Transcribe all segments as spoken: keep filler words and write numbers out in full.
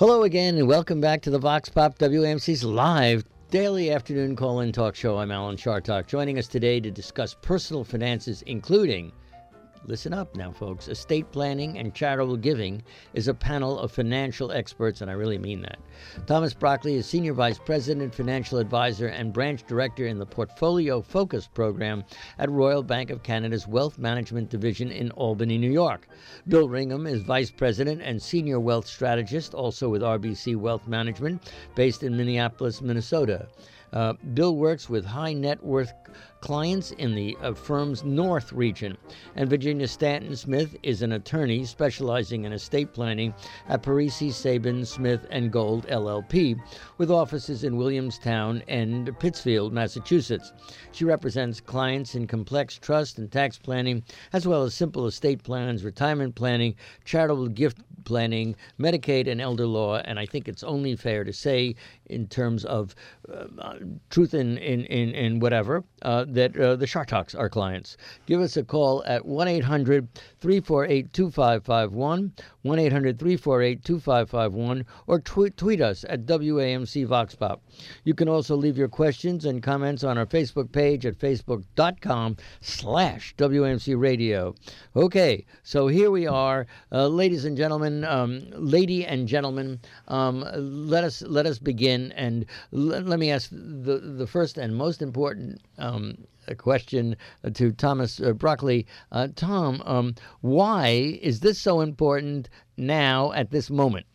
Hello again, and welcome back to the Vox Pop W A M C's live daily afternoon call-in talk show. I'm Alan Chartock. Joining us today to discuss personal finances, including, listen up now, folks, estate planning and charitable giving, is a panel of financial experts, and I really mean that. Thomas Broccoli is Senior Vice President, Financial Advisor, and Branch Director in the Portfolio Focus Program at Royal Bank of Canada's Wealth Management Division in Albany, New York. Bill Ringham is Vice President and Senior Wealth Strategist, also with R B C Wealth Management, based in Minneapolis, Minnesota. Uh, Bill works with high net worth clients in the uh, firm's North region. And Virginia Stanton Smith is an attorney specializing in estate planning at Parisi, Sabin, Smith and Gold, L L P, with offices in Williamstown and Pittsfield, Massachusetts. She represents clients in complex trust and tax planning, as well as simple estate plans, retirement planning, charitable gift planning, Medicaid, and elder law. And I think it's only fair to say, in terms of uh, truth in, in, in, in whatever, uh, that uh, the Chartocks are clients. Give us a call at one eight hundred three four eight two five five one, one eight hundred three four eight two five five one, or tweet, tweet us at W A M C Vox Pop. You can also leave your questions and comments on our Facebook page at facebook.com slash WAMC Radio. Okay, so here we are. Uh, ladies and gentlemen, um, lady and gentlemen, um, let us let us begin. And l- let me ask the, the first and most important um, question to Thomas uh, Broccoli. Uh, Tom, um, why is this so important now at this moment?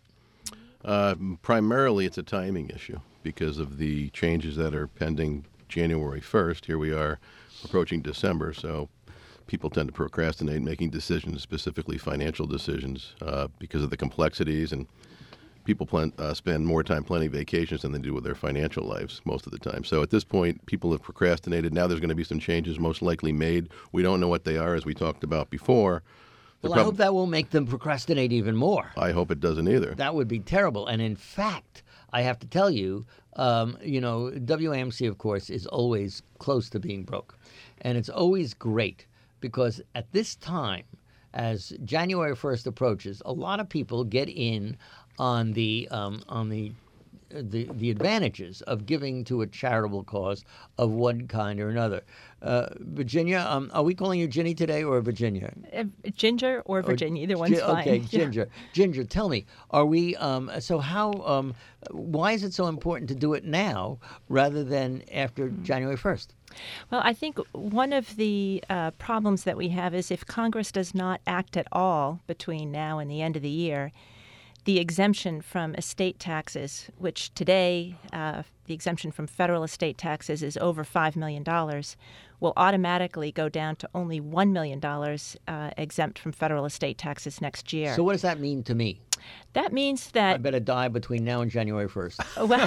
Uh, primarily, it's a timing issue because of the changes that are pending January first. Here we are approaching December, so people tend to procrastinate making decisions, specifically financial decisions, uh, because of the complexities, and people plan, uh, spend more time planning vacations than they do with their financial lives most of the time. So at this point, people have procrastinated. Now there's going to be some changes most likely made. We don't know what they are, as we talked about before. Well, prob- I hope that will make them procrastinate even more. I hope it doesn't either. That would be terrible. And in fact, I have to tell you, um, you know, W A M C, of course, is always close to being broke. And it's always great because at this time, as January first approaches, a lot of people get in on the um, on the, the the advantages of giving to a charitable cause of one kind or another. Uh, Virginia, um, are we calling you Ginny today or Virginia? Uh, Ginger or Virginia, or, either one's G- fine. Okay, Ginger. Yeah. Ginger, tell me, are we? Um, so how? Um, why is it so important to do it now rather than after January first? Well, I think one of the uh, problems that we have is if Congress does not act at all between now and the end of the year, the exemption from estate taxes, which today uh, the exemption from federal estate taxes is over five million dollars, will automatically go down to only one million dollars uh, exempt from federal estate taxes next year. So what does that mean to me? That means that... I better die between now and January first.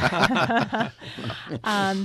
Well, um,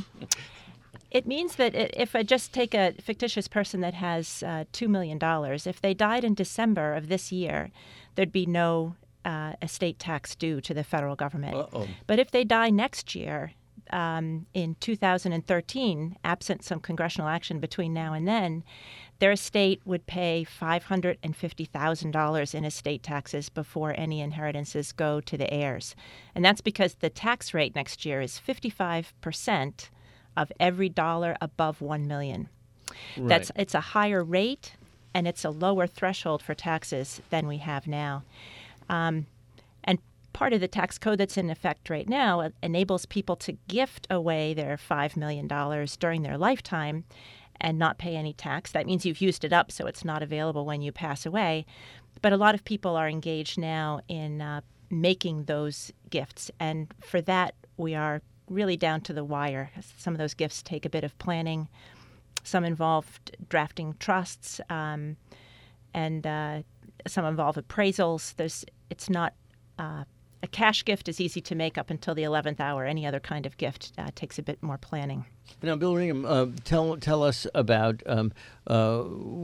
it means that if I just take a fictitious person that has uh, two million dollars, if they died in December of this year, there'd be no uh, estate tax due to the federal government. Uh-oh. But if they die next year, um, in two thousand thirteen, absent some congressional action between now and then, their estate would pay five hundred fifty thousand dollars in estate taxes before any inheritances go to the heirs. And that's because the tax rate next year is fifty-five percent of every dollar above one million dollars. Right. That's it's a higher rate, and it's a lower threshold for taxes than we have now. Um, and part of the tax code that's in effect right now enables people to gift away their five million dollars during their lifetime and not pay any tax. That means you've used it up, so it's not available when you pass away. But a lot of people are engaged now in uh, making those gifts, and for that we are really down to the wire. Some of those gifts take a bit of planning. Some involve drafting trusts, um, and uh, some involve appraisals. There's, it's not uh, a cash gift is easy to make up until the eleventh hour. Any other kind of gift uh, takes a bit more planning. Now, Bill Ringham, uh, tell tell us about um, uh,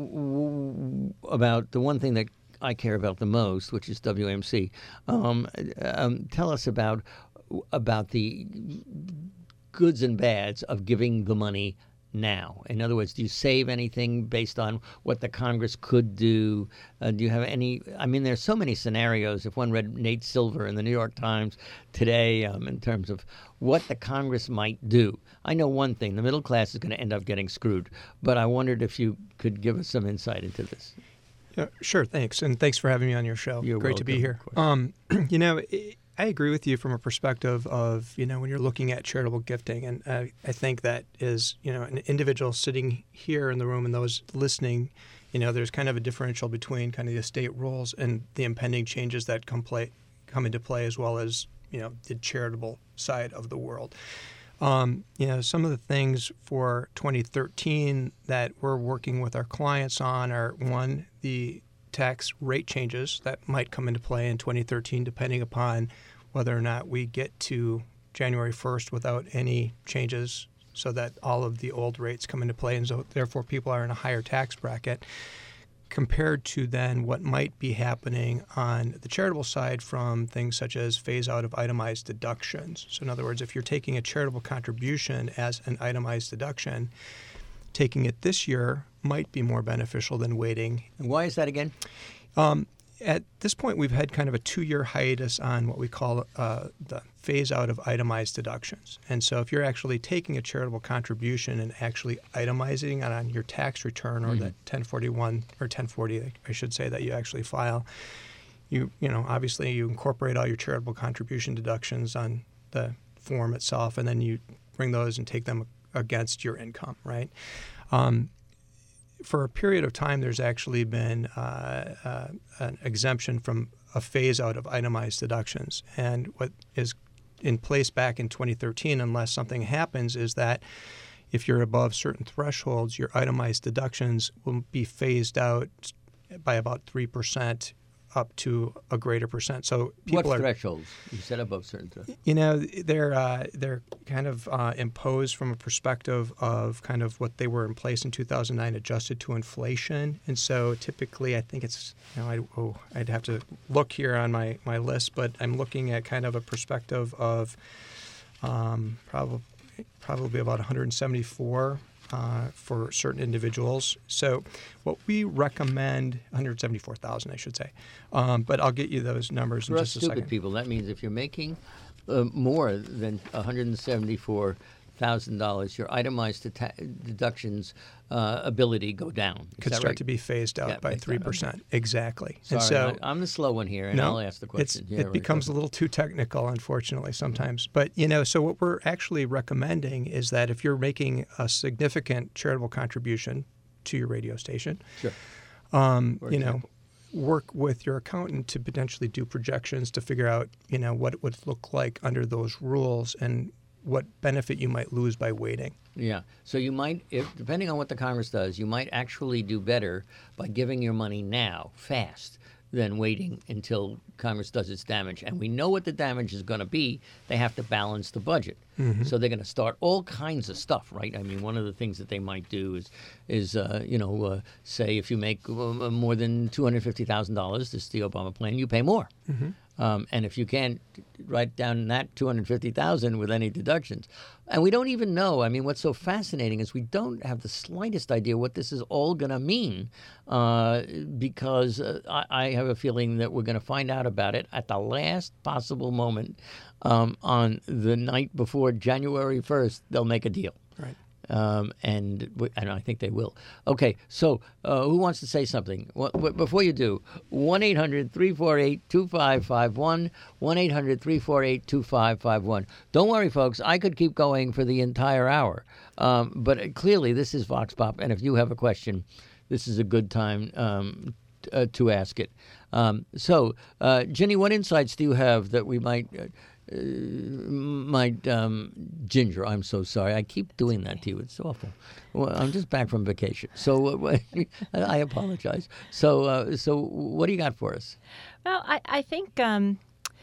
w- about the one thing that I care about the most, which is W A M C. Um, um, tell us about about the goods and bads of giving the money now? In other words, do you save anything based on what the Congress could do? Uh, do you have any? I mean, there's so many scenarios. If one read Nate Silver in the New York Times today um, in terms of what the Congress might do. I know one thing, the middle class is going to end up getting screwed, but I wondered if you could give us some insight into this. Yeah, sure, thanks. And thanks for having me on your show. You're Great to be here. Um, you know, I agree with you from a perspective of, you know, when you're looking at charitable gifting. And uh, I think that is, you know, an individual sitting here in the room and those listening, you know, there's kind of a differential between kind of the estate rules and the impending changes that come play come into play, as well as, you know, the charitable side of the world. Um, you know, some of the things for twenty thirteen that we're working with our clients on are, one, the tax rate changes that might come into play in twenty thirteen, depending upon whether or not we get to January first without any changes, so that all of the old rates come into play, and so therefore people are in a higher tax bracket, compared to then what might be happening on the charitable side from things such as phase out of itemized deductions. So in other words, if you're taking a charitable contribution as an itemized deduction, taking it this year might be more beneficial than waiting. And why is that again? Um, at this point, we've had kind of a two-year hiatus on what we call uh, the phase out of itemized deductions. And so if you're actually taking a charitable contribution and actually itemizing it on your tax return, or mm-hmm. that ten forty-one or ten forty, I should say, that you actually file, you you know, obviously you incorporate all your charitable contribution deductions on the form itself, and then you bring those and take them against your income, right? Um, For a period of time, there's actually been uh, uh, an exemption from a phase out of itemized deductions. And what is in place back in twenty thirteen, unless something happens, is that if you're above certain thresholds, your itemized deductions will be phased out by about three percent up to a greater percent. So people what are thresholds? You said above certain thresholds. You know, they're uh, they're kind of uh, imposed from a perspective of kind of what they were in place in two thousand nine, adjusted to inflation. And so typically, I think it's, you know, I, oh, I'd have to look here on my, my list, but I'm looking at kind of a perspective of um, probably probably about one hundred seventy-four. Uh, for certain individuals. So what we recommend, one hundred seventy-four thousand, I should say. Um, but I'll get you those numbers for in us just a stupid second. people, that means if you're making uh, more than one hundred seventy-four thousand dollars, your itemized deta- deductions uh, ability go down. Is Could that start right? to be phased out Yeah, by phased three out, percent. okay. Exactly. Sorry, and so, I, I'm the slow one here, and no, I'll ask the question. It's, Yeah, it right, becomes go a little too technical, unfortunately, sometimes. But, you know, so what we're actually recommending is that if you're making a significant charitable contribution to your radio station, Sure. um, For you know, example. work with your accountant to potentially do projections to figure out, you know, what it would look like under those rules and what benefit you might lose by waiting. Yeah. So you might, if depending on what the Congress does, you might actually do better by giving your money now, fast, than waiting until Congress does its damage. And we know what the damage is going to be. They have to balance the budget. Mm-hmm. So they're going to start all kinds of stuff, right? I mean, one of the things that they might do is, is uh, you know, uh, say if you make uh, more than two hundred fifty thousand dollars, this is the Obama plan, you pay more. Mm-hmm. Um, and if you can't write down that two hundred fifty thousand dollars with any deductions. And we don't even know. I mean, what's so fascinating is we don't have the slightest idea what this is all going to mean, uh, because uh, I, I have a feeling that we're going to find out about it at the last possible moment. Um, on the night before January first, they'll make a deal. Right. Um, and and I think they will. Okay, so uh, who wants to say something? What, what, before you do, one eight hundred three four eight two five five one, one eight hundred three four eight two five five one. Don't worry, folks. I could keep going for the entire hour. Um, but clearly, this is Vox Pop, and if you have a question, this is a good time um, t- uh, to ask it. Um, so, uh, Jenny, what insights do you have that we might... Uh, Uh, my um, Ginger, I'm so sorry. I keep doing that to you. It's awful. Well, I'm just back from vacation, so uh, I apologize. So, uh, so what do you got for us? Well, I, I think um,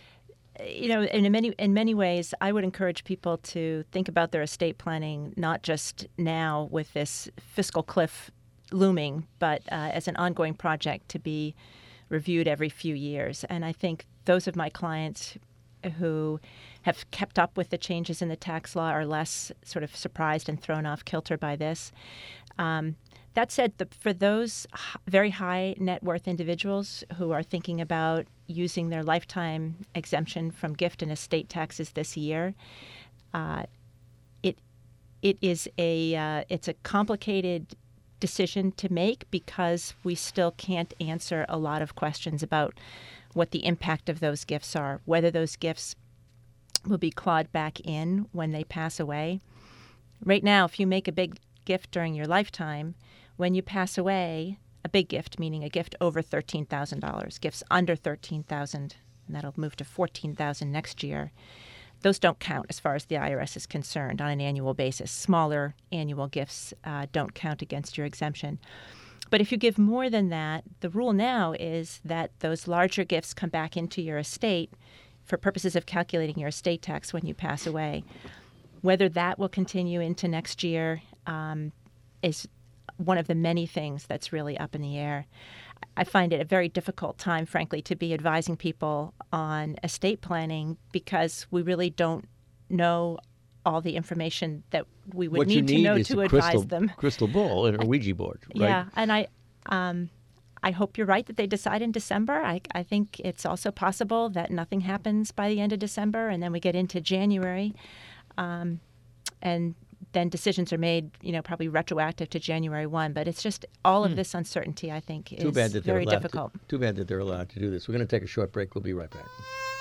you know, in many in many ways, I would encourage people to think about their estate planning not just now with this fiscal cliff looming, but uh, as an ongoing project to be reviewed every few years. And I think those of my clients who have kept up with the changes in the tax law are less sort of surprised and thrown off kilter by this. Um, that said, the, for those h- very high net worth individuals who are thinking about using their lifetime exemption from gift and estate taxes this year, uh, it it is a uh, it's a complicated decision to make because we still can't answer a lot of questions about what the impact of those gifts are, whether those gifts will be clawed back in when they pass away. Right now, if you make a big gift during your lifetime, when you pass away, a big gift, meaning a gift over thirteen thousand dollars, gifts under thirteen thousand dollars, and that'll move to fourteen thousand dollars next year, those don't count as far as the I R S is concerned on an annual basis. Smaller annual gifts uh, don't count against your exemption. But if you give more than that, the rule now is that those larger gifts come back into your estate for purposes of calculating your estate tax when you pass away. Whether that will continue into next year um, is one of the many things that's really up in the air. I find it a very difficult time, frankly, to be advising people on estate planning because we really don't know all the information that we would what need, you need to know is to a advise crystal, them. crystal ball and a Ouija board, right? Yeah, and I, um, I hope you're right that they decide in December. I, I think it's also possible that nothing happens by the end of December, and then we get into January, um, and then decisions are made, you know, probably retroactive to January first. But it's just all of this uncertainty, I think, Too is bad that they're very allowed difficult. To, too bad that they're allowed to do this. We're going to take a short break. We'll be right back.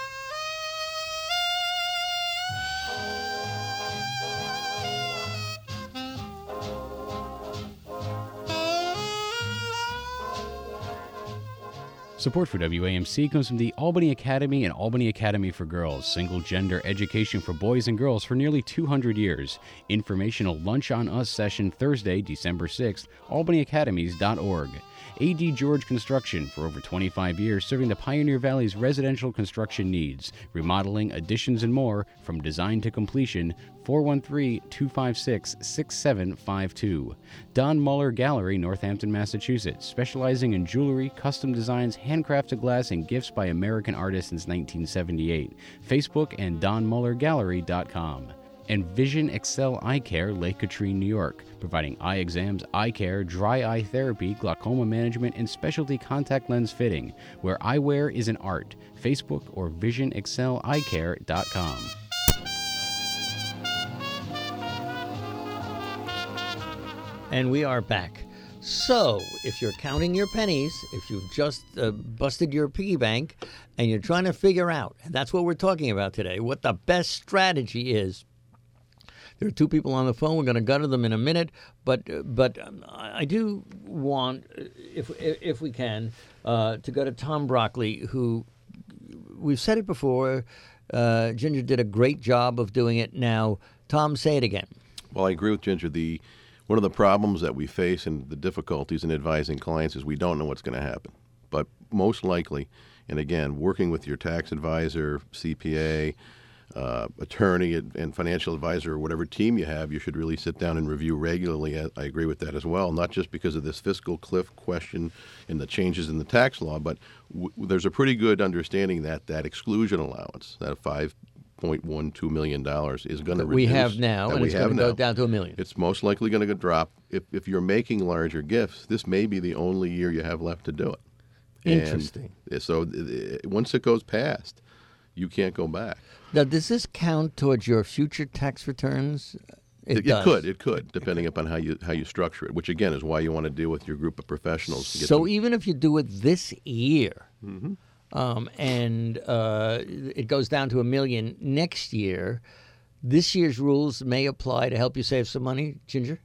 Support for W A M C comes from the Albany Academy and Albany Academy for Girls, single-gender education for boys and girls for nearly two hundred years. Informational Lunch on Us session Thursday, December sixth, albany academies dot org. A D George Construction, for over twenty-five years, serving the Pioneer Valley's residential construction needs, remodeling, additions, and more, from design to completion. four one three, two five six, six seven five two. Don Muller Gallery, Northampton, Massachusetts, specializing in jewelry, custom designs, handcrafted glass, and gifts by American artists since nineteen seventy-eight. Facebook and don muller gallery dot com. And Vision Excel Eye Care, Lake Katrine, New York, providing eye exams, eye care, dry eye therapy, glaucoma management, and specialty contact lens fitting, where eyewear is an art. Facebook or vision excel eye care dot com. And we are back. So, if you're counting your pennies, if you've just uh, busted your piggy bank, and you're trying to figure out, and that's what we're talking about today, what the best strategy is. There are two people on the phone. We're going to go to them in a minute, but but um, I do want, if if we can, uh, to go to Tom Broccoli, who we've said it before. Uh, Ginger did a great job of doing it. Now, Tom, say it again. Well, I agree with Ginger. The one of the problems that we face and the difficulties in advising clients is we don't know what's going to happen. But most likely, and again, working with your tax advisor, C P A, uh, attorney, and financial advisor, or whatever team you have, you should really sit down and review regularly. I agree with that as well, not just because of this fiscal cliff question and the changes in the tax law, but w- there's a pretty good understanding that that exclusion allowance, that five point one two million dollars, is going to reduce. We have now, that and we it's going have to go now. down to a million. It's most likely going to drop. If if you're making larger gifts, this may be the only year you have left to do it. Interesting. And so uh, once it goes past, you can't go back. Now, does this count towards your future tax returns? It, It, does. it could, it could, depending upon how you how you structure it. Which again is why you want to deal with your group of professionals. To get So them. even if you do it this year, Mm-hmm. um, and uh, it goes down to a million next year, this year's rules may apply to help you save some money, Ginger?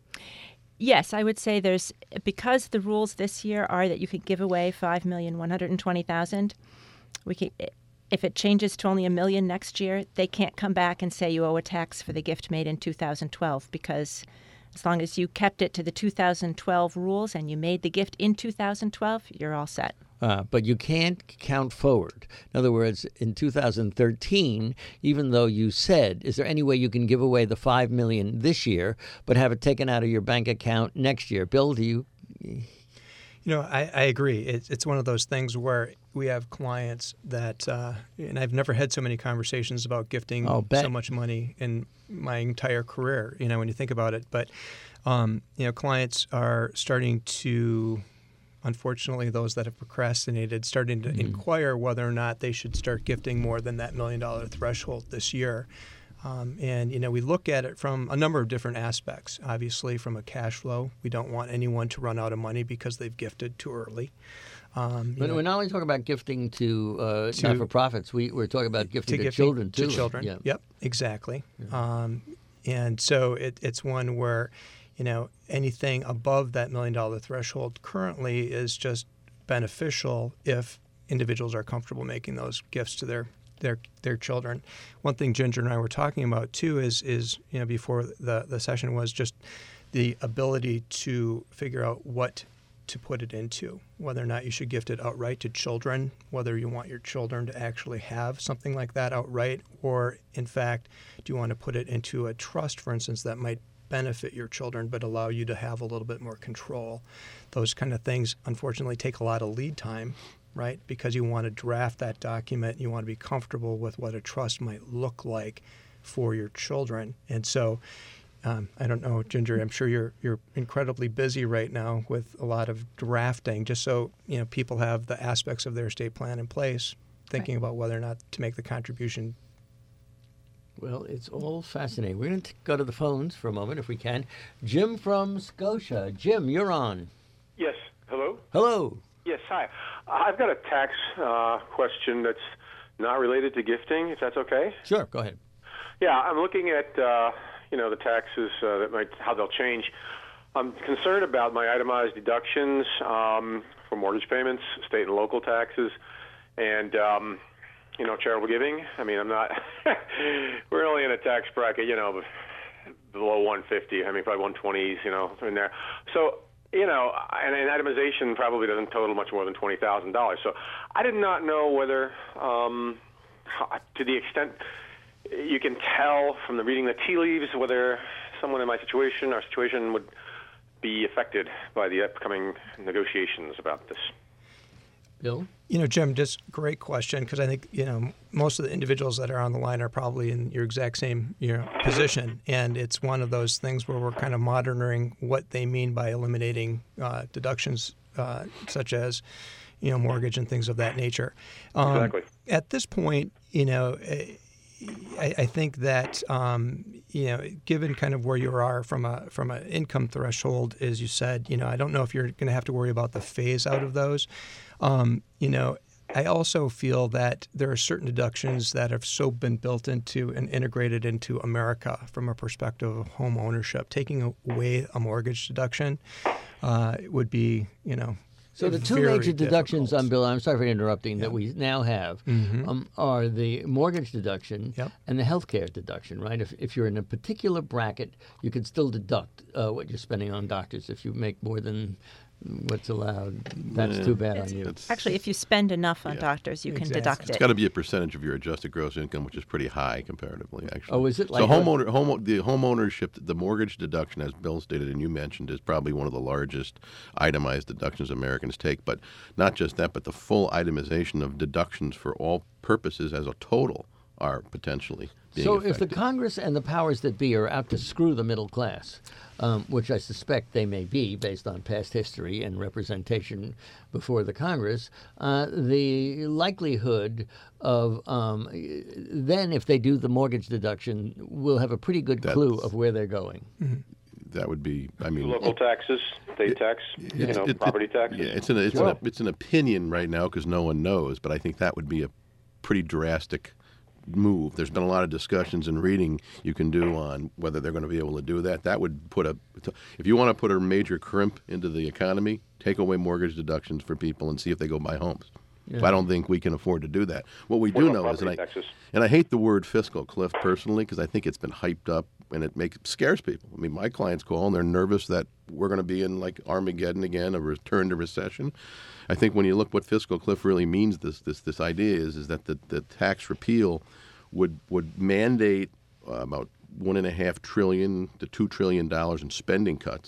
Yes, I would say there's, because the rules this year are that you could give away five million one hundred twenty thousand dollars. We could, if it changes to only a million next year, they can't come back and say you owe a tax for the gift made in two thousand twelve, because as long as you kept it to the two thousand twelve rules and you made the gift in two thousand twelve, you're all set. Uh, but you can't count forward. In other words, in two thousand thirteen, even though you said, is there any way you can give away the five million dollars this year, but have it taken out of your bank account next year? Bill, do you You know, I, I agree. It's, it's one of those things where we have clients that, uh, and I've never had so many conversations about gifting I'll bet. so much money in my entire career, you know, when you think about it. But, um, you know, clients are starting to, unfortunately, those that have procrastinated, starting to mm-hmm. inquire whether or not they should start gifting more than that million dollar threshold this year. Um, and, you know, we look at it from a number of different aspects. Obviously, from a cash flow, we don't want anyone to run out of money because they've gifted too early. Um, but know, we're not only talking about gifting to, uh, to not-for-profits. We, we're talking about gifting to, to gifting children, too. To children, yeah. Yep, exactly. Yeah. Um, and so it, it's one where, you know, anything above that million-dollar threshold currently is just beneficial if individuals are comfortable making those gifts to their their their children. One thing Ginger and I were talking about too is is you know before the the session was just the ability to figure out what to put it into, whether or not you should gift it outright to children, whether you want your children to actually have something like that outright, or in fact, do you want to put it into a trust, for instance, that might benefit your children but allow you to have a little bit more control. Those kind of things unfortunately take a lot of lead time, right? Because you want to draft that document, you want to be comfortable with what a trust might look like for your children. And so, um, I don't know, Ginger, I'm sure you're you're incredibly busy right now with a lot of drafting, just so you know people have the aspects of their estate plan in place, thinking about whether or not to make the contribution. Well, it's all fascinating. We're going to go to the phones for a moment, if we can. Jim from Scotia. Jim, you're on. Yes. Hello? Hello. Yes, hi. I've got a tax uh, question that's not related to gifting, if that's okay. Sure, go ahead. Yeah, I'm looking at, uh, you know, the taxes, uh, that might, how they'll change. I'm concerned about my itemized deductions um, for mortgage payments, state and local taxes, and, um, you know, charitable giving. I mean, I'm not, we're only in a tax bracket, you know, below one fifty. I mean, probably one twenties, you know, in there. So, you know, and, and itemization probably doesn't total much more than twenty thousand dollars. So I did not know whether, um, how, to the extent you can tell from the reading the tea leaves, whether someone in my situation, our situation, would be affected by the upcoming negotiations about this. Bill? You know, Jim, just great question, because I think, you know, most of the individuals that are on the line are probably in your exact same, you know, position. And it's one of those things where we're kind of monitoring what they mean by eliminating uh, deductions uh, such as, you know, mortgage and things of that nature. Um, exactly. At this point, you know, I, I think that, um, you know, given kind of where you are from a from an income threshold, as you said, you know, I don't know if you're going to have to worry about the phase out of those. Um, you know, I also feel that there are certain deductions that have so been built into and integrated into America from a perspective of home ownership. Taking away a mortgage deduction uh, would be, you know, So the two very major deductions, difficult. um, Bill, I'm sorry for interrupting, Yeah. that we now have Mhm. um, are the mortgage deduction Yep. and the health care deduction, right? If, if you're in a particular bracket, you can still deduct uh, what you're spending on doctors. If you make more than what's allowed, that's Yeah. too bad It's- on you. It's- Actually, if you spend enough on Yeah. doctors, you can Exactly. deduct It's it. got to be a percentage of your adjusted gross income, which is pretty high comparatively, actually. Oh, is it? So Like homeowner, home, the home ownership, the mortgage deduction, as Bill stated and you mentioned, is probably one of the largest itemized deductions Americans take. But not just that, but the full itemization of deductions for all purposes as a total are potentially being So affected. if the Congress and the powers that be are out to screw the middle class, um, which I suspect they may be based on past history and representation before the Congress, uh, the likelihood of um, then if they do the mortgage deduction, we'll have a pretty good clue That's- of where they're going. that would be, I mean, Local taxes, state tax, you It's- know, it- property it- tax. Yeah, it's an it's, Sure. an, it's an opinion right now because no one knows, but I think that would be a pretty drastic move. There's been a lot of discussions and reading you can do on whether they're going to be able to do that. That would put a, if you want to put a major crimp into the economy, take away mortgage deductions for people and see if they go buy homes. Yeah. I don't think we can afford to do that. What we What do about know is, and I, property taxes? and I hate the word fiscal cliff personally because I think it's been hyped up and it makes scares people. I mean, my clients call and they're nervous that we're going to be in like Armageddon again, a return to recession. I think when you look what fiscal cliff really means, this this this idea is is that the, the tax repeal would would mandate uh, about one and a half trillion to two trillion dollars in spending cuts,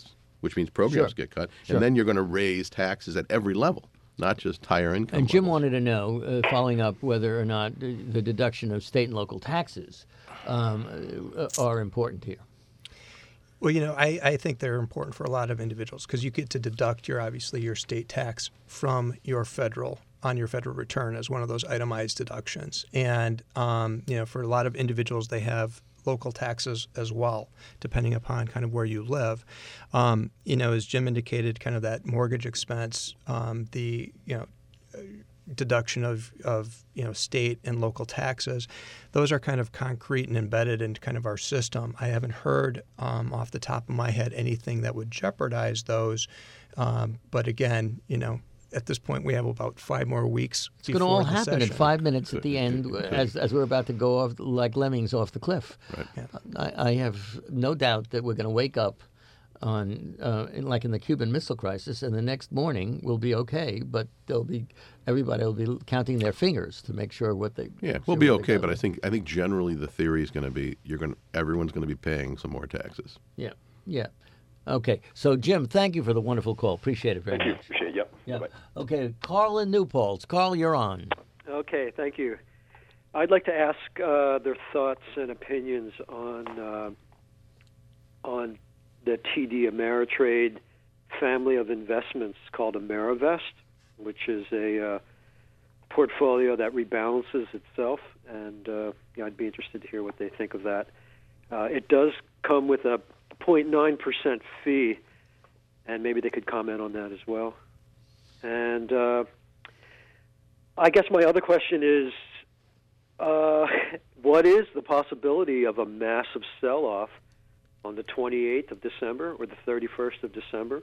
which means programs Sure. get cut, Sure. and then you're going to raise taxes at every level, not just higher income. And Jim levels. wanted to know, uh, following up, whether or not the the deduction of state and local taxes um, uh, are important here. Well, you know, I, I think they're important for a lot of individuals because you get to deduct your obviously your state tax from your federal on your federal return as one of those itemized deductions. And um, you know, for a lot of individuals, they have local taxes as well, depending upon kind of where you live. Um, you know, as Jim indicated, kind of that mortgage expense, um, the you know. deduction of, of you know state and local taxes, those are kind of concrete and embedded in kind of our system. I haven't heard um, off the top of my head anything that would jeopardize those. Um, but again, you know, at this point we have about five more weeks. It's going to all happen in five minutes at the end, as as we're about to go off like lemmings off the cliff. Right. Yeah. I, I have no doubt that we're going to wake up on uh, in, like in the Cuban Missile Crisis, and the next morning we'll be okay. But they'll be everybody will be counting their fingers to make sure what they. Yeah, sure we'll be what they okay, go but I with. think I think generally the theory is going to be you're going to everyone's going to be paying some more taxes. Yeah, yeah. Okay, so Jim, thank you for the wonderful call. Appreciate it very Thank you. much. Appreciate it. Yep. Yeah. Bye-bye. Okay, Carl in New Paltz. Carl, you're on. Okay, thank you. I'd like to ask uh, their thoughts and opinions on uh, on the T D Ameritrade family of investments called AmeriVest, which is a uh, portfolio that rebalances itself, and uh, yeah, I'd be interested to hear what they think of that. Uh, it does come with a zero point nine percent fee, and maybe they could comment on that as well. And uh, I guess my other question is, uh, what is the possibility of a massive sell-off on the twenty-eighth of December or the thirty-first of December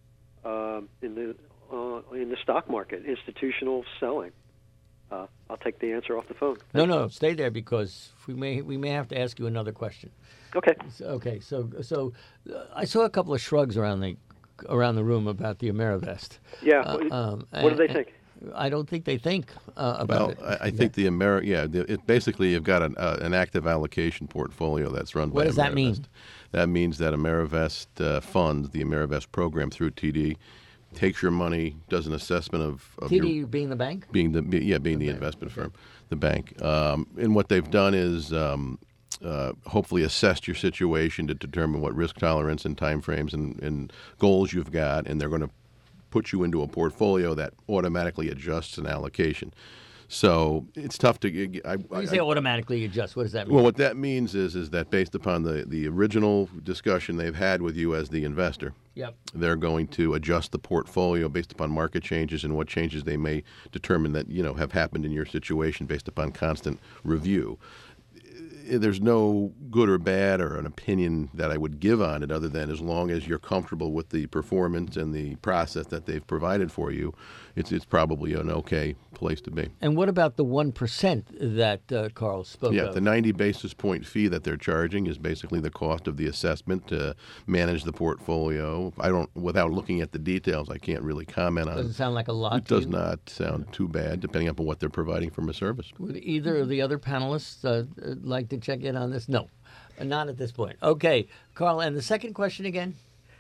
um, in the uh, in the stock market, institutional selling? Uh, I'll take the answer off the phone. No, no, stay there because we may we may have to ask you another question. Okay. So, okay, so so uh, I saw a couple of shrugs around the around the room about the AmeriVest. Yeah. Uh, um, what do they and- think? I don't think they think uh, about Well, it. I, I think the Ameri- yeah, the, it basically you've got an, uh, an active allocation portfolio that's run by What does that mean? AmeriVest. That means that AmeriVest uh, funds, the AmeriVest program through T D, takes your money, does an assessment of, of T D your, being the bank? being the be- yeah being the investment firm, the bank. Um, and what they've done is um, uh, hopefully assessed your situation to determine what risk tolerance and timeframes and, and goals you've got, and they're going to put you into a portfolio that automatically adjusts an allocation. So it's tough to. I, When you I- say automatically adjust, what does that mean? well, what that means is is that based upon the, the original discussion they've had with you as the investor, Yep. they're going to adjust the portfolio based upon market changes and what changes they may determine that you know have happened in your situation based upon constant review. There's no good or bad or an opinion that I would give on it other than as long as you're comfortable with the performance and the process that they've provided for you, it's it's probably an okay place to be. And what about the one percent that uh, Carl spoke Yeah, of? the ninety basis point fee that they're charging is basically the cost of the assessment to manage the portfolio. I don't, without looking at the details, I can't really comment on Doesn't it. sound like a lot It to does you? not sound too bad, depending upon what they're providing from a service. Would either of the other panelists uh, uh, like to check in on this? No, Uh, not at this point. Okay, Carl, and the second question again?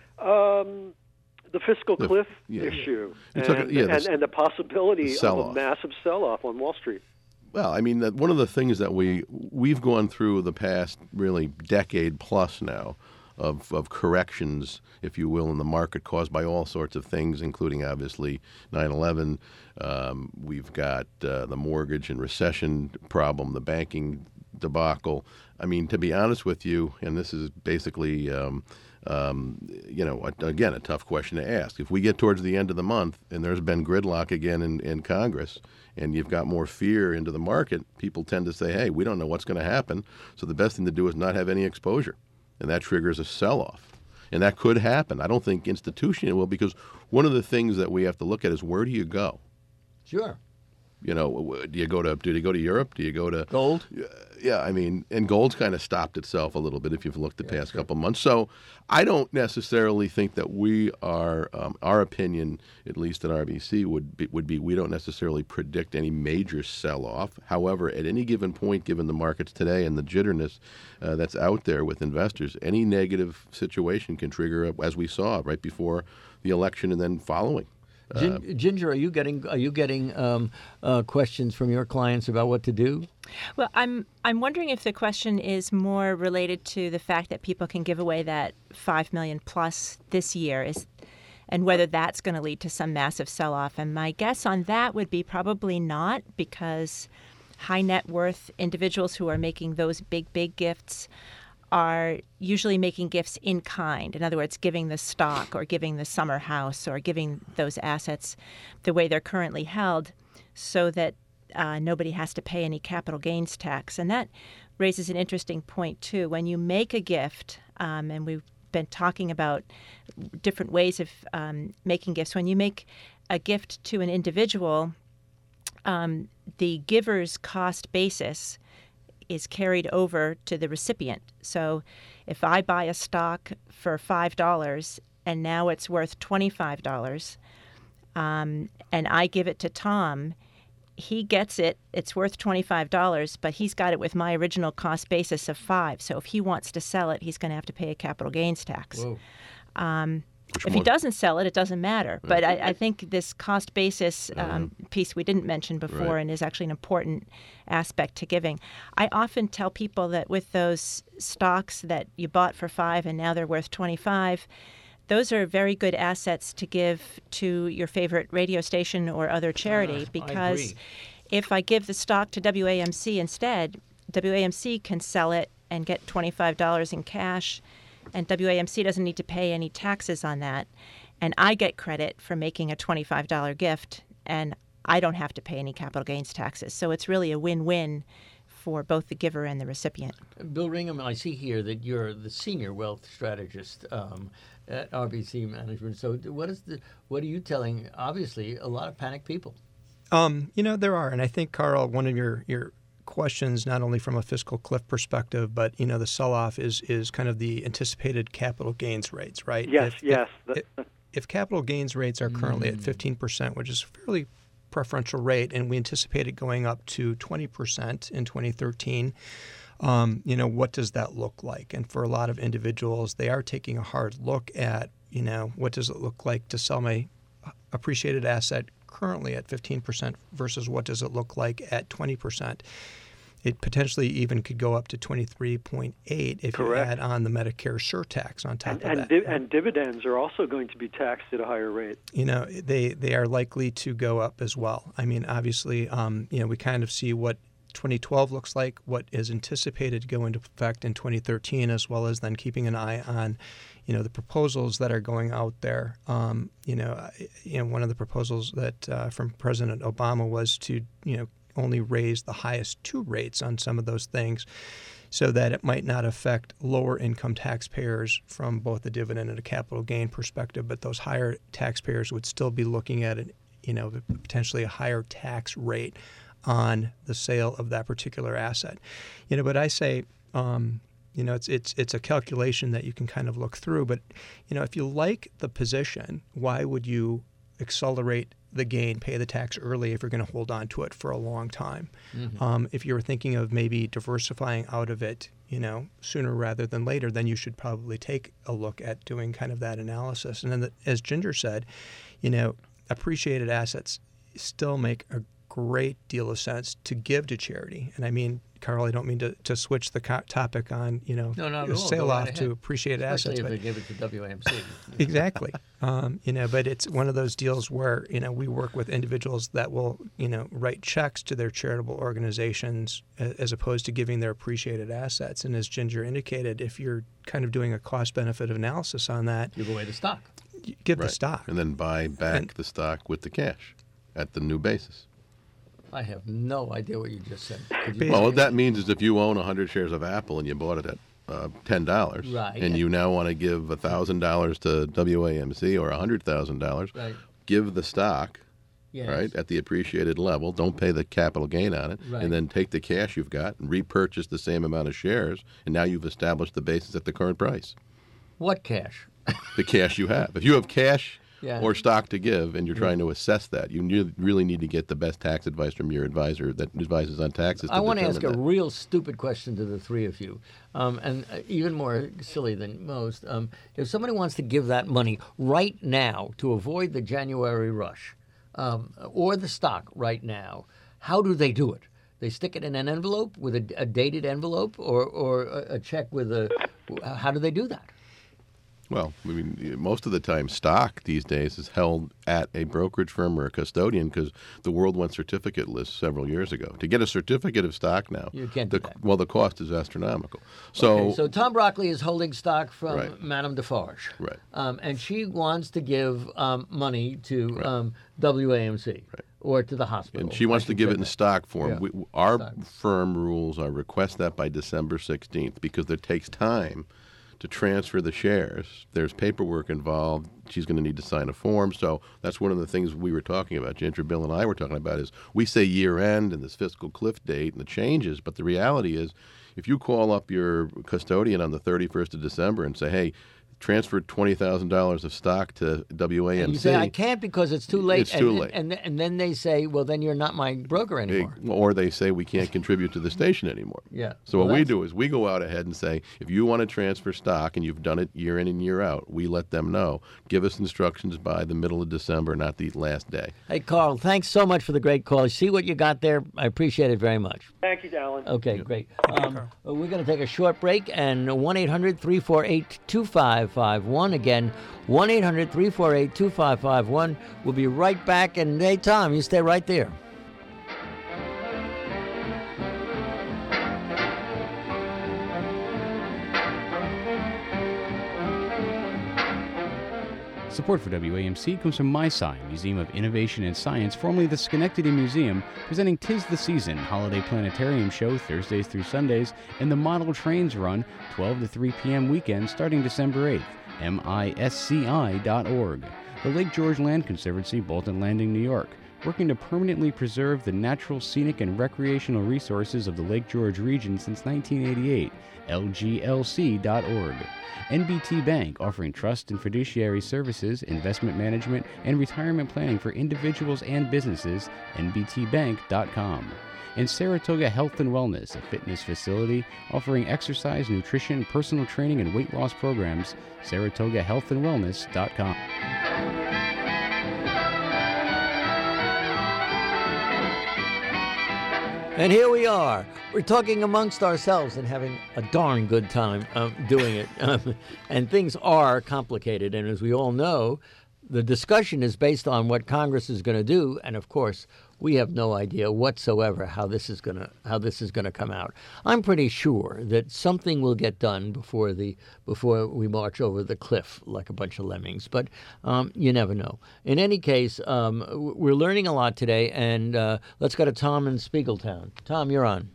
Um, the fiscal The- cliff yeah. issue You're and, talking- yeah, the and, s- and the possibility the of a sell-off. massive sell-off on Wall Street. Well, I mean, that one of the things that we we've gone through the past really decade plus now of of corrections, if you will, in the market caused by all sorts of things, including obviously nine eleven. Um, we've got uh, the mortgage and recession problem, the banking debacle. I mean, to be honest with you, and this is basically. Um, Um, you know, a- again, a tough question to ask. If we get towards the end of the month and there's been gridlock again in, in Congress and you've got more fear into the market, people tend to say, hey, we don't know what's going to happen. So the best thing to do is not have any exposure. And that triggers a sell-off. And that could happen. I don't think institutionally it will, because one of the things that we have to look at is where do you go? Sure. You know, w- do you go to do you go to Europe? Do you go to Gold? Yeah, I mean, and gold's kind of stopped itself a little bit if you've looked the past couple months. So I don't necessarily think that we are, um, our opinion, at least at R B C, would be, would be we don't necessarily predict any major sell-off. However, at any given point, given the markets today and the jitterness uh, that's out there with investors, any negative situation can trigger, as we saw right before the election and then following. Gin- Ginger, are you getting are you getting um, uh, questions from your clients about what to do? Well, I'm I'm wondering if the question is more related to the fact that people can give away that five million plus this year, is, and whether that's going to lead to some massive sell-off. And my guess on that would be probably not, because high net worth individuals who are making those big big gifts are usually making gifts in kind. In other words, giving the stock or giving the summer house or giving those assets the way they're currently held, so that uh, nobody has to pay any capital gains tax. And that raises an interesting point, too. When you make a gift, um, and we've been talking about different ways of um, making gifts, when you make a gift to an individual, um, the giver's cost basis is carried over to the recipient. So if I buy a stock for five dollars and now it's worth twenty-five dollars, um, and I give it to Tom, he gets it, it's worth twenty-five dollars, but he's got it with my original cost basis of five. So if he wants to sell it, he's going to have to pay a capital gains tax. Um, if he doesn't sell it, it doesn't matter. But I, I think this cost basis um, piece we didn't mention before, Right. and is actually an important aspect to giving. I often tell people that with those stocks that you bought for five and now they're worth twenty-five, those are very good assets to give to your favorite radio station or other charity, I because agree. if I give the stock to W A M C instead, W A M C can sell it and get twenty-five dollars in cash, and W A M C doesn't need to pay any taxes on that. And I get credit for making a twenty-five dollars gift, and I don't have to pay any capital gains taxes. So it's really a win-win for both the giver and the recipient. Bill Ringham, I see here that you're the senior wealth strategist um, at R B C Management. So what is the what are you telling, obviously, a lot of panicked people? Um, you know, there are. And I think, Carl, one of your, your questions, not only from a fiscal cliff perspective, but, you know, the sell-off is, is kind of the anticipated capital gains rates, right? Yes, If- yes. If, if, if capital gains rates are currently at fifteen percent, which is a fairly preferential rate, and we anticipate it going up to twenty percent in twenty thirteen, um, you know, what does that look like? And for a lot of individuals, they are taking a hard look at, you know, what does it look like to sell my appreciated asset currently at fifteen percent versus what does it look like at twenty percent? It potentially even could go up to twenty-three point eight if Correct. you add on the Medicare surtax on top And, of and, that. di- and dividends are also going to be taxed at a higher rate. You know, they, they are likely to go up as well. I mean, obviously, um, you know, we kind of see what twenty twelve looks like, what is anticipated to go into effect in twenty thirteen, as well as then keeping an eye on, you know, the proposals that are going out there. Um, you know, you know, one of the proposals that uh, from President Obama was to, you know, only raise the highest two rates on some of those things, so that it might not affect lower income taxpayers from both a dividend and a capital gain perspective, but those higher taxpayers would still be looking at it, you know, potentially a higher tax rate on the sale of that particular asset. You know, but I say, um, you know, it's it's it's a calculation that you can kind of look through. But, you know, if you like the position, why would you accelerate the gain, pay the tax early if you're going to hold on to it for a long time? Mm-hmm. Um, if you were thinking of maybe diversifying out of it, you know, sooner rather than later, then you should probably take a look at doing kind of that analysis. And then, the, as Ginger said, you know, appreciated assets still make a great deal of sense to give to charity. And I mean, Carl, I don't mean to, to switch the co- topic on, you know, No, not at all. sale Go right off ahead. to appreciated Especially assets. if But they give it to W A M C. exactly. Um, you know, but it's one of those deals where, you know, we work with individuals that will, you know, write checks to their charitable organizations a- as opposed to giving their appreciated assets. And as Ginger indicated, if you're kind of doing a cost-benefit analysis on that, Give away the stock. you give the Right. stock. And then buy back And- the stock with the cash at the new basis. I have no idea what you just said. Could you Basically- Well, say what that means is if you own one hundred shares of Apple and you bought it at uh, ten dollars, Right. and you now want to give one thousand dollars to W A M C or one hundred thousand dollars, Right. give the stock Yes. right, at the appreciated level. Don't pay the capital gain on it, Right. and then take the cash you've got and repurchase the same amount of shares, and now you've established the basis at the current price. What cash? The cash you have. If you have cash Yeah. or stock to give, and you're trying to assess that, you ne- really need to get the best tax advice from your advisor that advises on taxes. To I want to determine ask a that. real stupid question to the three of you, um, and uh, even more silly than most. Um, if somebody wants to give that money right now to avoid the January rush, um, or the stock right now, how do they do it? They stick it in an envelope with a, a dated envelope, or, or a, a check with a. How do they do that? Well, I mean, most of the time, stock these days is held at a brokerage firm or a custodian because the World One certificate list several years ago. To get a certificate of stock now, You can't the, do that. well, the cost is astronomical. So, Okay, so Tom Broccoli is holding stock from Right. Madame Defarge. Right. Um, and she wants to give um, money to um, W A M C or to the hospital. and she wants I to should give say it in that. stock form. Yeah. We, our Stock. firm rules are request that by December sixteenth because it takes time to transfer the shares. There's paperwork involved. She's going to need to sign a form. So that's one of the things we were talking about, Ginger, Bill, and I were talking about is we say year end and this fiscal cliff date and the changes, but the reality is if you call up your custodian on the thirty-first of December and say, hey, transfer twenty thousand dollars of stock to W A M C. And you say, I can't because it's too late. It's too and, late. And, and, and then they say, well, then you're not my broker anymore. Or they say we can't contribute to the station anymore. Yeah. So Well, what we that's- do is we go out ahead and say, if you want to transfer stock and you've done it year in and year out, we let them know. Give us instructions by the middle of December, not the last day. Hey, Carl, thanks so much for the great call. See what you got there? I appreciate it very much. Thank you, Alan. Okay, great. Um, we're going to take a short break, and one eight hundred three four eight two five five one. Again, one eight hundred three four eight two five five one. We'll be right back. And hey, Tom, you stay right there. Support for W A M C comes from MySci, Museum of Innovation and Science, formerly the Schenectady Museum, presenting Tis the Season Holiday Planetarium Show Thursdays through Sundays, and the Model Trains Run twelve to three p.m. weekends starting December eighth. M I S C I dot org. The Lake George Land Conservancy, Bolton Landing, New York, working to permanently preserve the natural, scenic, and recreational resources of the Lake George region since nineteen eighty-eight. L G L C dot org. N B T Bank, offering trust and fiduciary services, investment management, and retirement planning for individuals and businesses, N B T bank dot com. And Saratoga Health and Wellness, a fitness facility offering exercise, nutrition, personal training, and weight loss programs, Saratoga Health and Wellness dot com. And here we are. We're talking amongst ourselves and having a darn good time um, doing it. Um, and things are complicated. And as we all know, the discussion is based on what Congress is going to do. And of course, we have no idea whatsoever how this is going to how this is going to come out. I'm pretty sure that something will get done before the before we march over the cliff like a bunch of lemmings. But um, you never know. In any case, um, w- we're learning a lot today. And uh, let's go to Tom in Spiegeltown. Tom, you're on.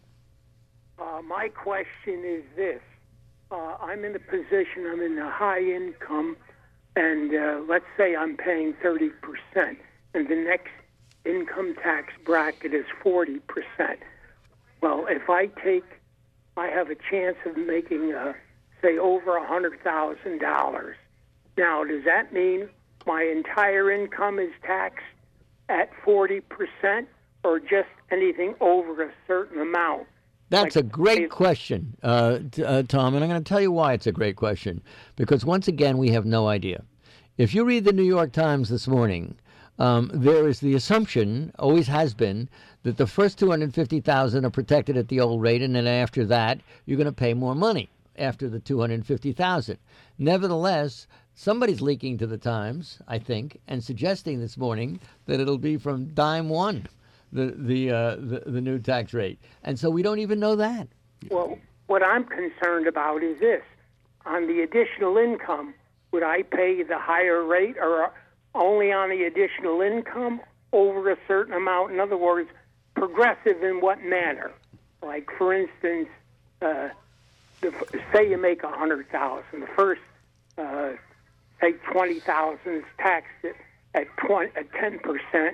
Uh, my question is this. Uh, I'm in a position, I'm in a high income, and uh, let's say I'm paying thirty percent, and the next income tax bracket is forty percent. Well, if I take, I have a chance of making, uh, say, over one hundred thousand dollars. Now, does that mean my entire income is taxed at forty percent, or just anything over a certain amount? That's Like, a great if- question, uh, t- uh, Tom, and I'm going to tell you why it's a great question. Because once again, we have no idea. If you read the New York Times this morning, um, there is the assumption, always has been, that the first two hundred fifty thousand dollars are protected at the old rate, and then after that, you're going to pay more money after the two hundred fifty thousand dollars. Nevertheless, somebody's leaking to the Times, I think, and suggesting this morning that it'll be from dime one. The the, uh, the the new tax rate, and so we don't even know that. Well, what I'm concerned about is this. On the additional income, would I pay the higher rate or only on the additional income over a certain amount? In other words, progressive in what manner? Like, for instance, uh, the, say you make one hundred thousand dollars. The first, uh, say, twenty thousand dollars is taxed at, at, twenty, at ten percent.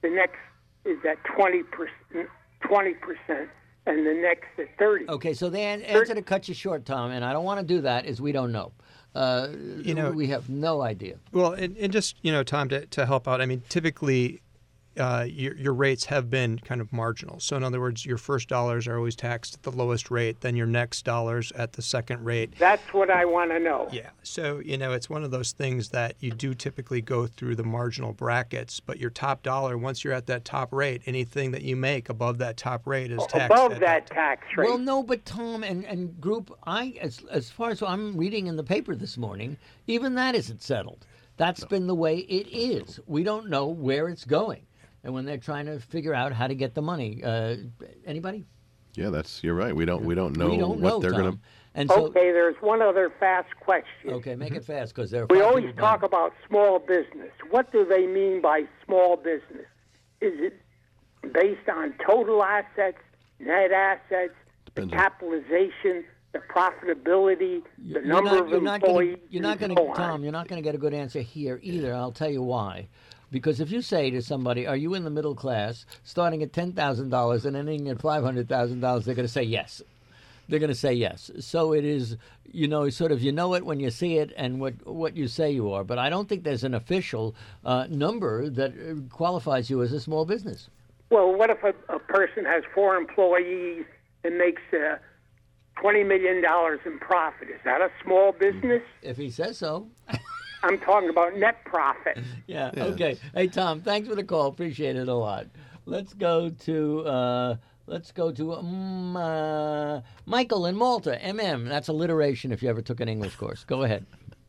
the next is at twenty percent, twenty percent, and the next at thirty. Okay, so the an- answer to cut you short, Tom, and I don't want to do that, is we don't know. Uh, You know- we have no idea. Well, and, and just, you know, Tom, to, to help out, I mean, typically uh, your, your rates have been kind of marginal. So in other words, your first dollars are always taxed at the lowest rate, then your next dollars at the second rate. That's what I want to know. Yeah. So, you know, it's one of those things that you do typically go through the marginal brackets, but your top dollar, once you're at that top rate, anything that you make above that top rate is taxed. Above at that tax rate. Well, no, but Tom and, and group, I as as far as I'm reading in the paper this morning, even that isn't settled. That's been the way it is. We don't know where it's going, and when they're trying to figure out how to get the money, uh, anybody? Yeah, that's you're right. We don't we don't know we don't what know, they're Tom. going to. And so, Okay, there's one other fast question. okay, make it fast because there are. We five always people talk down. about small business. What do they mean by small business? Is it based on total assets, net assets, Depends the on- capitalization, the profitability, the You're number not, of you're not gonna, employees? you're not and going so to, on? Tom. You're not going to get a good answer here either. I'll tell you why. Because if you say to somebody, "Are you in the middle class, starting at ten thousand dollars and ending at five hundred thousand dollars?" they're going to say yes. They're going to say yes. So it is, you know, sort of you know it when you see it and what what you say you are. But I don't think there's an official uh, number that uh, qualifies you as a small business. Well, what if a, a person has four employees and makes uh, twenty million dollars in profit? Is that a small business? If he says so. I'm talking about net profit. Yeah, okay. Hey, Tom, thanks for the call. Appreciate it a lot. Let's go to uh, let's go to um, uh, Michael in Malta. M M. That's alliteration. If you ever took an English course, go ahead.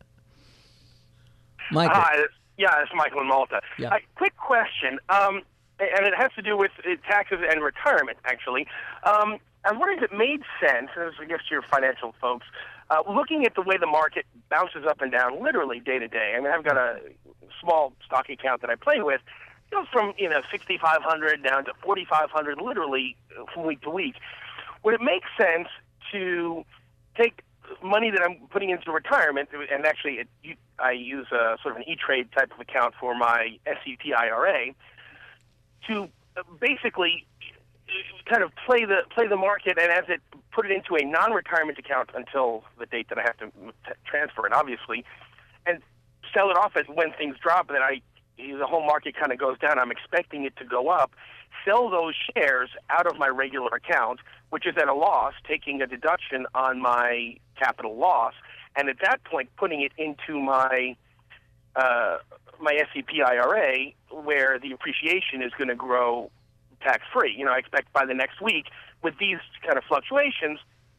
Michael. Hi, it's- yeah, it's Michael in Malta. Yeah. Uh, quick question, um, and it has to do with uh, taxes and retirement, actually. Um, I was wondering if it made sense, as I guess to your financial folks, uh, looking at the way the market bounces up and down literally day to day. I mean, I've got a small stock account that I play with. It goes from, you know, sixty-five hundred down to forty-five hundred literally uh, from week to week. Would it make sense to take money that I'm putting into retirement, and actually it, you, I use a sort of an E-Trade type of account for my S E P I R A, to basically kind of play the play the market and as it put it into a non-retirement account until the date that I have to t- transfer it, obviously, and sell it off as when things drop and then I the whole market kind of goes down. I'm expecting it to go up. Sell those shares out of my regular account, which is at a loss, taking a deduction on my capital loss, and at that point putting it into my uh, my S E P I R A, where the appreciation is going to grow tax-free. You know, I expect by the next week, with these kind of fluctuations,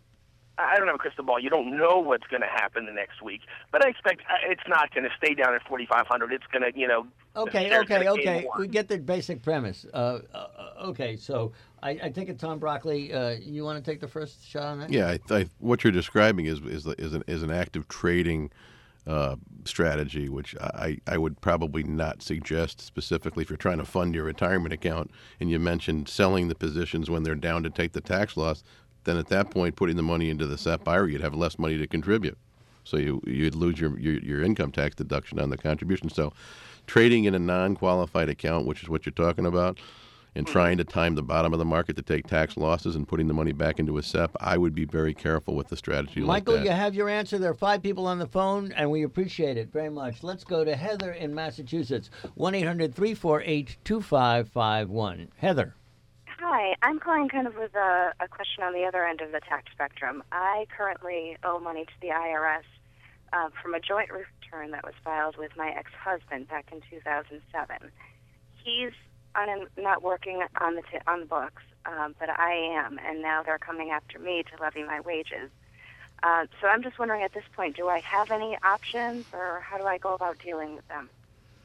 I don't have a crystal ball. You don't know what's going to happen the next week, but I expect it's not going to stay down at forty-five hundred. It's going to, you know. Okay, shares okay, gonna gain okay. more. We get the basic premise. Uh, uh, okay, so I, I take it, Tom Broccoli, uh, you want to take the first shot on that? Yeah, I, I, what you're describing is is is an, is an active trading uh, strategy, which I, I would probably not suggest specifically if you're trying to fund your retirement account. And you mentioned selling the positions when they're down to take the tax loss. Then at that point, putting the money into the S E P I R A, you'd have less money to contribute. So you, you'd lose your, your, your income tax deduction on the contribution. So trading in a non-qualified account, which is what you're talking about, and trying to time the bottom of the market to take tax losses and putting the money back into a S E P, I would be very careful with the strategy Michael, like that. you have your answer. There are five people on the phone, and we appreciate it very much. Let's go to Heather in Massachusetts, one eight hundred three four eight two five five one. Heather. Hi, I'm calling kind of with a, a question on the other end of the tax spectrum. I currently owe money to the I R S uh, from a joint return that was filed with my ex-husband back in two thousand seven. He's un- not working on the t- on the books, um, but I am, and now they're coming after me to levy my wages. Uh, so I'm just wondering at this point, do I have any options, or how do I go about dealing with them?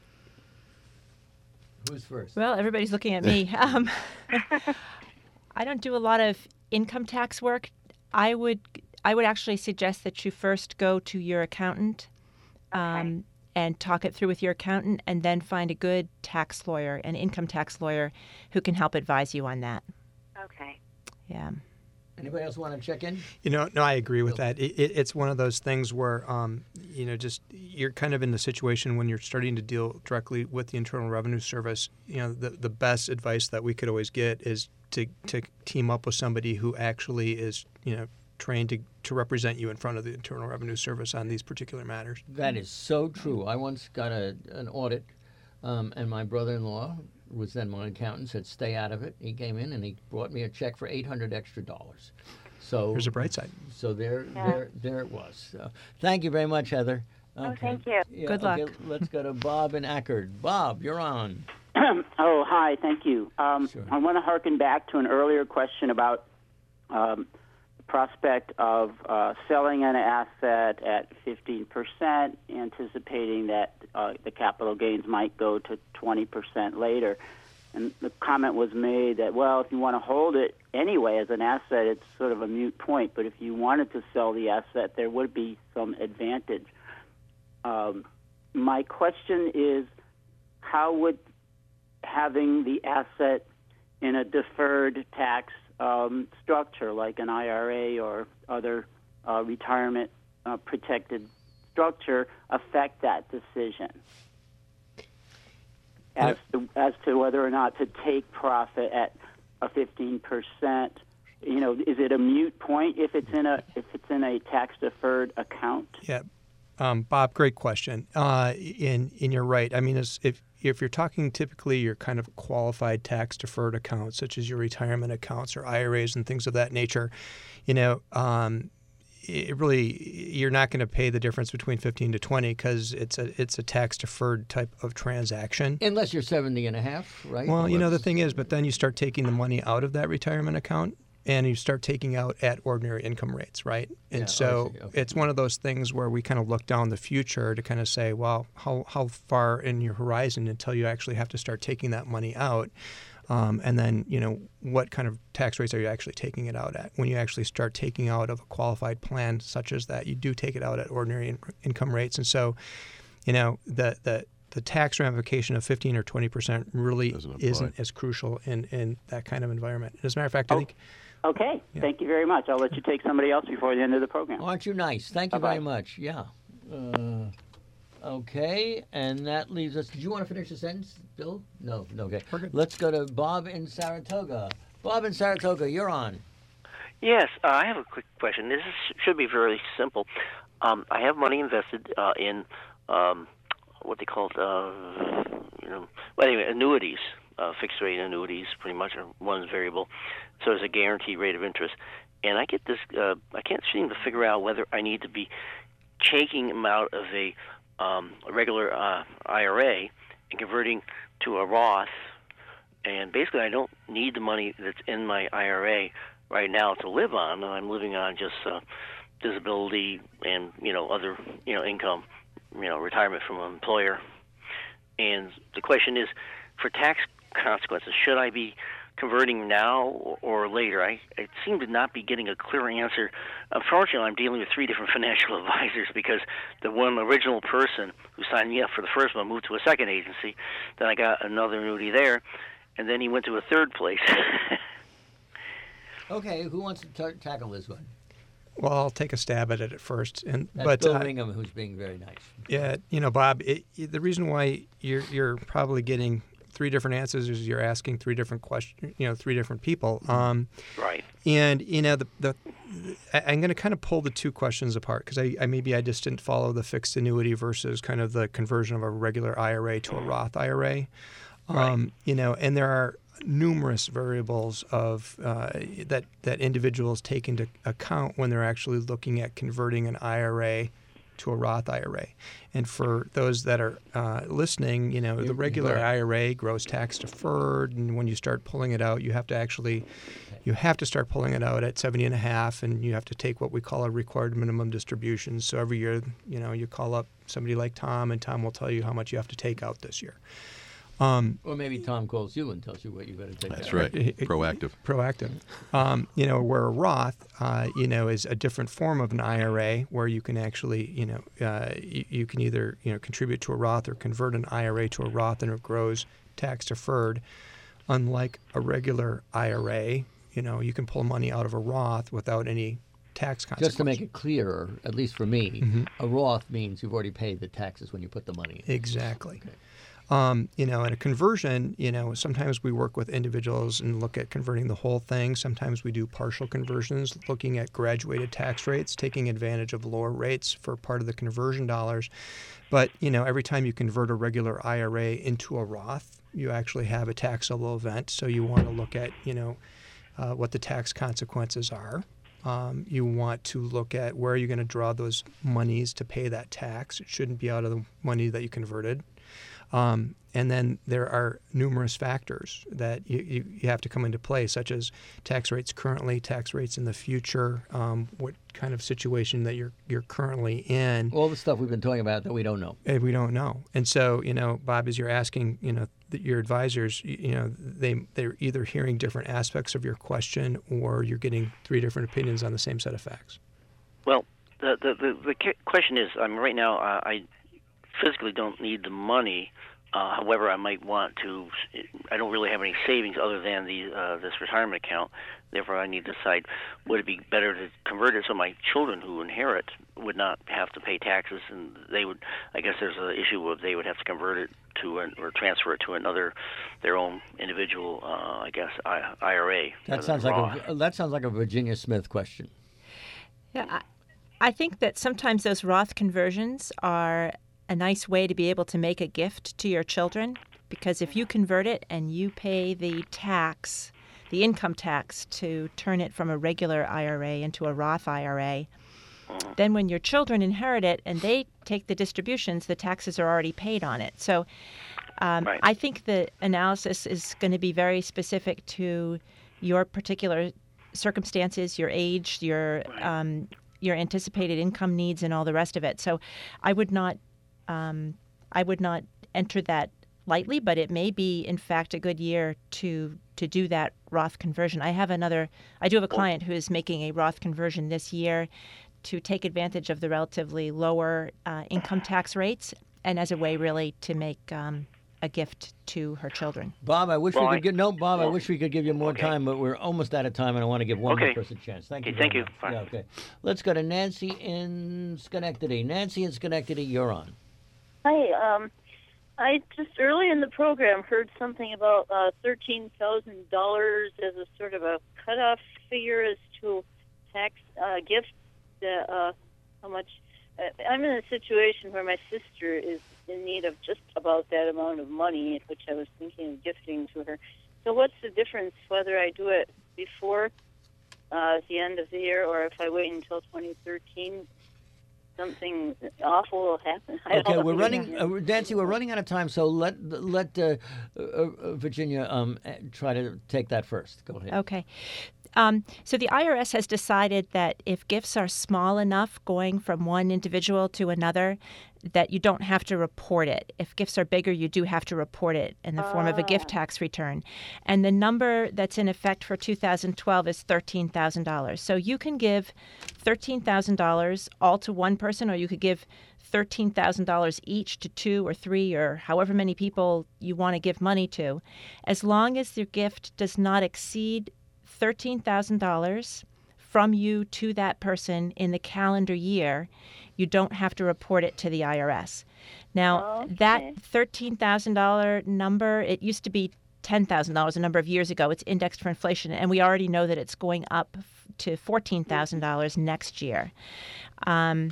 Who's first? Well, everybody's looking at me. Um, I don't do a lot of income tax work. I would I would actually suggest that you first go to your accountant um, Okay. and talk it through with your accountant, and then find a good tax lawyer, an income tax lawyer, who can help advise you on that. Okay. Yeah. Anybody else want to check in? You know, no, I agree with that. It, it, it's one of those things where, um, you know, just you're kind of in the situation when you're starting to deal directly with the Internal Revenue Service. You know, the the best advice that we could always get is to to team up with somebody who actually is, you know, trained to, to represent you in front of the Internal Revenue Service on these particular matters. That is so true. I once got a an audit, um, and my brother-in-law was then my accountant, said, stay out of it. He came in and he brought me a check for eight hundred extra dollars. So There's a bright side. So there, Yeah. there, there it was. So, thank you very much, Heather. Oh, thank you. Yeah, Good okay, luck. let's go to Bob in Ackerd. Bob, you're on. Oh, hi. Thank you. Um, Sure. I want to harken back to an earlier question about um, the prospect of uh, selling an asset at fifteen percent, anticipating that uh, the capital gains might go to twenty percent later. And the comment was made that, well, if you want to hold it anyway as an asset, it's sort of a moot point. But if you wanted to sell the asset, there would be some advantage. Um, my question is, how would having the asset in a deferred tax um, structure like an I R A or other uh, retirement uh, protected structure affect that decision as to, as to whether or not to take profit at a fifteen percent? You know, is it a moot point if it's in a if it's in a tax deferred account? Yeah, um, Bob, great question. Uh, and, and you're right. I mean, as, if if you're talking typically your kind of qualified tax deferred accounts, such as your retirement accounts or I R As and things of that nature, you know, um, it really you're not going to pay the difference between fifteen to twenty because it's a it's a tax deferred type of transaction. Unless you're seventy and a half, right? Well, you know, the thing is, but then you start taking the money out of that retirement account and you start taking out at ordinary income rates, right? And Yeah, so I see. Okay. it's one of those things where we kind of look down the future to kind of say, well, how, how far in your horizon until you actually have to start taking that money out? Um, and then, you know, what kind of tax rates are you actually taking it out at? When you actually start taking out of a qualified plan such as that, you do take it out at ordinary in- income rates. And so, you know, the the the tax ramification of fifteen or twenty percent really Doesn't apply. isn't as crucial in, in that kind of environment. As a matter of fact, I Oh. think Okay. Yeah. Thank you very much. I'll let you take somebody else before the end of the program. Aren't you nice? Thank you Bye-bye. very much. Yeah. Uh, okay, and that leaves us. Did you want to finish the sentence, Bill? No. No. Okay. We're good. Let's go to Bob in Saratoga. Bob in Saratoga, you're on. Yes, uh, I have a quick question. This is, should be very simple. Um, I have money invested uh, in um, what they call, uh, you know, well, anyway, annuities, uh, fixed rate annuities, pretty much, or one's variable. So there's a guaranteed rate of interest. And I get this, uh, I can't seem to figure out whether I need to be taking them out of a, um, a regular uh, I R A and converting to a Roth. And basically, I don't need the money that's in my I R A right now to live on. I'm living on just uh, disability and, you know, other, you know, income, you know, retirement from an employer. And the question is, for tax consequences, should I be converting now or later? I, I seem to not be getting a clear answer. Unfortunately, I'm dealing with three different financial advisors because the one original person who signed me up for the first one moved to a second agency. Then I got another annuity there, and then he went to a third place. Okay, who wants to ta- tackle this one? well, I'll take a stab at it at first. And That's but Bill uh, Ringham, who's being very nice. yeah, you know, Bob, it, it- the reason why you're you're probably getting three different answers is you're asking three different questions, you know, three different people. Um, Right. And you know, the the I- I'm going to kind of pull the two questions apart because I, I maybe I just didn't follow the fixed annuity versus kind of the conversion of a regular I R A to a Roth I R A. Um, You know, and there are numerous variables of uh, that that individuals take into account when they're actually looking at converting an I R A to a Roth I R A. And for those that are uh, listening, you know, the regular I R A grows tax deferred, and when you start pulling it out, you have to actually, you have to start pulling it out at seventy and a half, and you have to take what we call a required minimum distribution. So every year, you know, you call up somebody like Tom, and Tom will tell you how much you have to take out this year. Um, Or maybe Tom calls you and tells you what you got to take That's out. right. It- it- Proactive. proactive. Um, you know, where a Roth, uh, you know, is a different form of an I R A where you can actually, you know, uh, you, you can either, you know, contribute to a Roth or convert an I R A to a Roth, and it grows tax deferred. Unlike a regular I R A, you know, you can pull money out of a Roth without any tax consequences. Just to make it clearer, at least for me, mm-hmm. a Roth means you've already paid the taxes when you put the money in. Exactly. Okay. Um, you know, and a conversion, you know, sometimes we work with individuals and look at converting the whole thing. Sometimes we do partial conversions, looking at graduated tax rates, taking advantage of lower rates for part of the conversion dollars. But, you know, every time you convert a regular I R A into a Roth, you actually have a taxable event. So you want to look at, you know, uh, what the tax consequences are. Um, you want to look at where you're going to draw those monies to pay that tax. It shouldn't be out of the money that you converted. Um, and then there are numerous factors that you, you, you have to come into play, such as tax rates currently, tax rates in the future, um, what kind of situation that you're you're currently in. All the stuff we've been talking about that we don't know. And we don't know. And so, you know, Bob, as you're asking, you know, the, your advisors, you, you know, they, they're either hearing different aspects of your question or you're getting three different opinions on the same set of facts. Well, the the, the, the question is, I mean, right now, uh, I physically don't need the money. Uh, however, I might want to. I don't really have any savings other than the uh, this retirement account. Therefore, I need to decide: would it be better to convert it so my children who inherit would not have to pay taxes, and they would? I guess there's an issue of they would have to convert it to an, or transfer it to another, their own individual. Uh, I guess I R A. That sounds like a that sounds like a Virginia Smith question. Yeah, I, I think that sometimes those Roth conversions are a nice way to be able to make a gift to your children, because if you convert it and you pay the tax, the income tax, to turn it from a regular I R A into a Roth I R A, then when your children inherit it and they take the distributions, the taxes are already paid on it. So um, right. I think the analysis is going to be very specific to your particular circumstances, your age, your right. um, your anticipated income needs, and all the rest of it. So I would not Um, I would not enter that lightly, but it may be, in fact, a good year to to do that Roth conversion. I have another. I do have a client who is making a Roth conversion this year to take advantage of the relatively lower uh, income tax rates, and as a way, really, to make um, a gift to her children. Bob, I wish well, we could I, give no, Bob. well, I wish we could give you more okay. time, but we're almost out of time, and I want to give one okay. more person a chance. Thank okay, you. Thank you. Much. Fine. Yeah, okay. Let's go to Nancy in Schenectady. Nancy in Schenectady, you're on. Hi. Um, I just early in the program heard something about uh, thirteen thousand dollars as a sort of a cutoff figure as to tax uh, gifts. Uh, uh, how much? Uh, I'm in a situation where my sister is in need of just about that amount of money, which I was thinking of gifting to her. So what's the difference whether I do it before uh, the end of the year or if I wait until twenty thirteen? Something awful will happen. I Okay, don't we're know. running, uh, Nancy. We're running out of time, so let let uh, uh, Virginia um, try to take that first. Go ahead. Okay. Um, so the I R S has decided that if gifts are small enough going from one individual to another, that you don't have to report it. If gifts are bigger, you do have to report it in the form of a gift tax return. And the number that's in effect for two thousand twelve is thirteen thousand dollars. So you can give thirteen thousand dollars all to one person, or you could give thirteen thousand dollars each to two or three or however many people you want to give money to, as long as your gift does not exceed thirteen thousand dollars from you to that person in the calendar year. You don't have to report it to the I R S. Now, okay. that thirteen thousand dollars number, it used to be ten thousand dollars a number of years ago. It's indexed for inflation, and we already know that it's going up to fourteen thousand dollars next year. Um,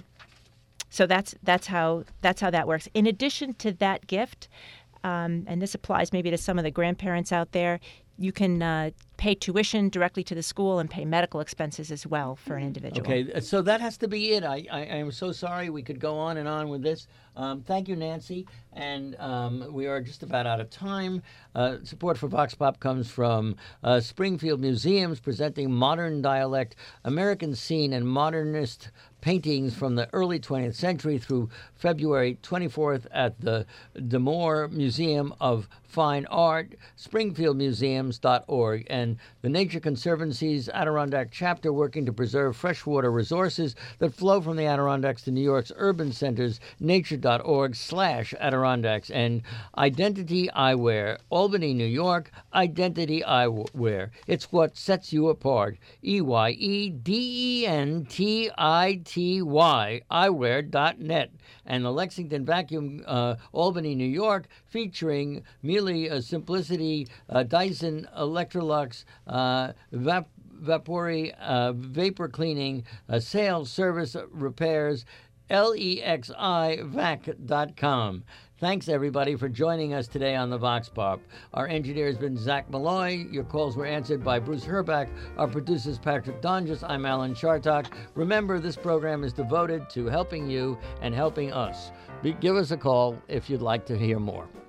so that's that's how that's how that works. In addition to that gift, um, and this applies maybe to some of the grandparents out there, you can uh, pay tuition directly to the school and pay medical expenses as well for an individual. Okay, so that has to be it. I, I, I am so sorry. We could go on and on with this. Um, thank you, Nancy. And um, we are just about out of time. Uh, support for Vox Pop comes from uh, Springfield Museums, presenting Modern Dialect, American Scene, and Modernist paintings from the early twentieth century through February twenty-fourth at the D'Amour Museum of Fine Art, springfield museums dot org, and the Nature Conservancy's Adirondack chapter working to preserve freshwater resources that flow from the Adirondacks to New York's urban centers, nature.org slash Adirondacks, and Identity Eyewear, Albany, New York, Identity Eyewear. It's what sets you apart. E Y E D E N T I T Y, eyewear dot net. And the Lexington Vacuum, uh, Albany, New York, featuring Miele uh, Simplicity, uh, Dyson Electrolux, uh, Vap- Vapori uh, vapor cleaning, uh, sales, service, repairs, L E X I vac dot com. Thanks, everybody, for joining us today on the Vox Pop. Our engineer has been Zach Malloy. Your calls were answered by Bruce Herback. Our producer is Patrick Donges. I'm Alan Chartock. Remember, this program is devoted to helping you and helping us. Be- give us a call if you'd like to hear more.